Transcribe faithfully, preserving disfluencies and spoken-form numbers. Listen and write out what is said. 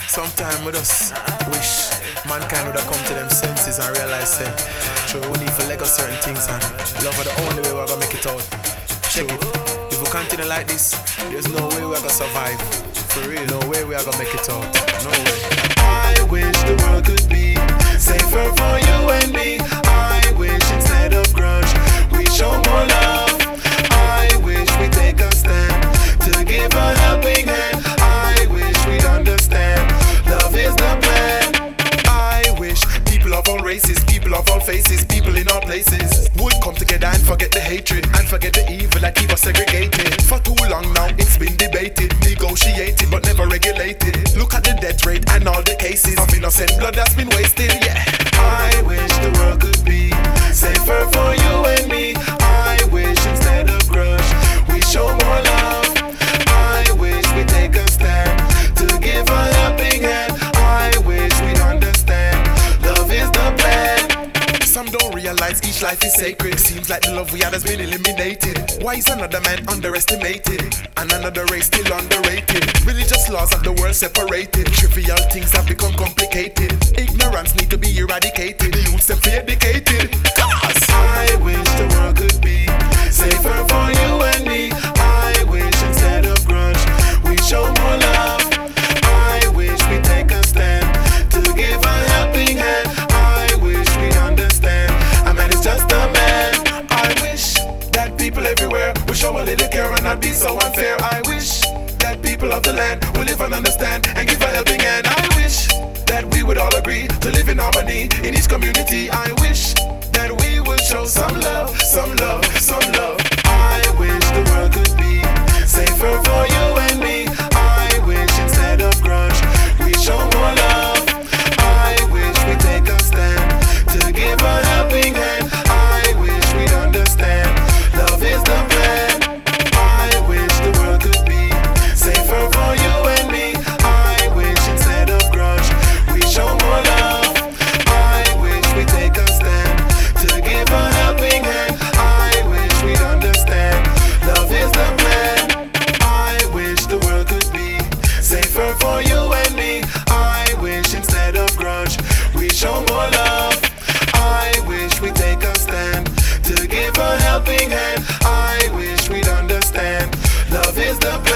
Sometime we just wish mankind would have come to them senses and realize say, sure, we need to let go certain things and love are the only way we're gonna make it out. Check it. If we continue like this, there's no way we're gonna survive. For real, no way we are gonna make it out. No way. I wish the world could be safer for you and me. I wish instead of grudge, we show more love. I wish we take a stand to give a helping hand. I wish we'd understand. Love is the plan. I wish people of all races, people of all faces, people in all places would come together and forget the hatred and forget the evil that keep us segregated. For too long now it's been debated, negotiated but never regulated. Look at the death rate and all the cases of innocent blood that's been wasted. Yeah. I wish the world could be safer for you and me. I wish instead of grudge we show more love. I wish we take a stand to give a helping hand. I wish we'd understand. Love is the plan. Some don't realize each life is sacred. Seems like the love we had has been eliminated. Why is another man underestimated and another race still underrated? Religious laws of the world separated. Trivial things have become complicated. Ignorance need to be eradicated. The youths them be educated. Cause I wish the world could be safer for you and me. I wish instead of grudge we show more love. I wish we take a stand to give a helping hand. I wish we understand. A man is just a man. I wish that people everywhere will show a little care and not be so unfair. I wish that people of the land will live and understand and give a helping hand. I wish that we would all agree to live in harmony in each community. I wish that we would show some love, some love, some love. I wish the world could be safer for you and me. I wish instead of grudge we show more love. I wish we take a stand to give a helping hand. I wish we'd understand. Love is the plan. I wish the world could be safer for you and me. I wish instead of grudge we show more love. I wish we take a stand to give a helping hand. I wish we'd understand. Love is the plan. I wish the world could be safer for you and me. I wish instead of grudge we show more love. I wish we take a stand to give a helping hand. I wish we'd understand. Love is the